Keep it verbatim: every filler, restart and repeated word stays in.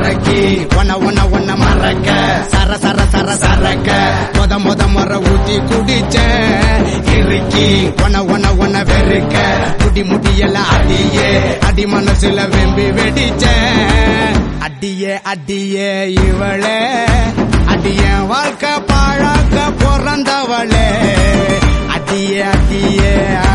சரக்கி ஒன்ன ஒன்ன ஒன்ன மறக்க சர சர சர சரக்க மொத மொத முறை ஊத்தி குடிச்ச இறுக்கி ஒன்ன ஒன்ன ஒன்ன வெறுக்க முடி முடியெல்லாம் அடியே அடி மனசுல வெம்பி வெடிச்ச அடியே அடியே இவளே அடிய வாழ்க்கை பாழாக்க பிறந்தவளே அடியே அடியே